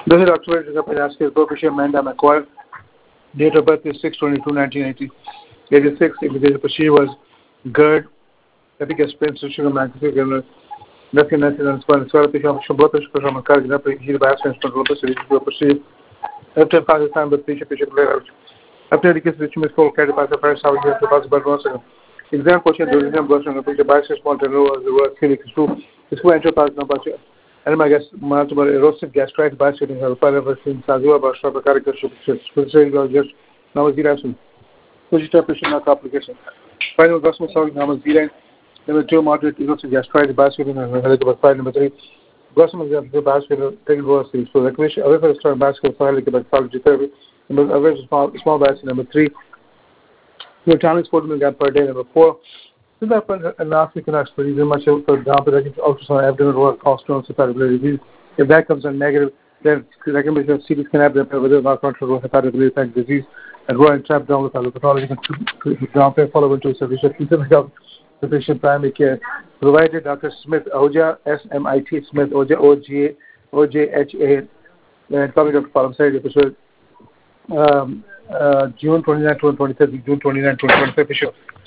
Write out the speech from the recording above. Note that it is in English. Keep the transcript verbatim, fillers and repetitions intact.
This is Doctor Asking Professor Amanda McCoy. Date of birth is six twenty-two nineteen eighty. eighty-six. The procedure was GERD, epic expense, sugar magnetic, and nothing, nothing, and spine. So, the patient blood pressure from a cardiac, he the absence from blood pressure to proceed. After Pakistan, the patient patient later. After the case, the tumor is called cardiac by the first how you have to pass about once again. Exam question, the exam was on the patient by six point two as the word clinic is true. It's who enter part number two. And I guess multiple erosive gastritis by sitting her father since Azua by shop of character specifically just now is the Vegetation not application. Final gospel solving number zero. Number two, moderate erosive gastritis by sitting her helicopter file number three. Gospel example the basket taken was so the commission away for the start basket file like about pharmacy therapy. Number away small small basket number three. Your time is forty milligram per day. Number four. So that analysis can actually very much, for example, ultrasound abdomen or gallstone hepatobiliary disease. If that comes in negative, then recommendation of C T scan abdomen whether or not control hepatobiliary disease and raw and trap down with pathology can down follow into sufficient sufficient primary care. Provided Doctor Smith Oja, S M I T Smith Oja, O G A, O J H A, and coming Doctor Pharmacy episode um, uh, June twenty-ninth to twenty-third, June twenty-ninth to twenty-fifth issue.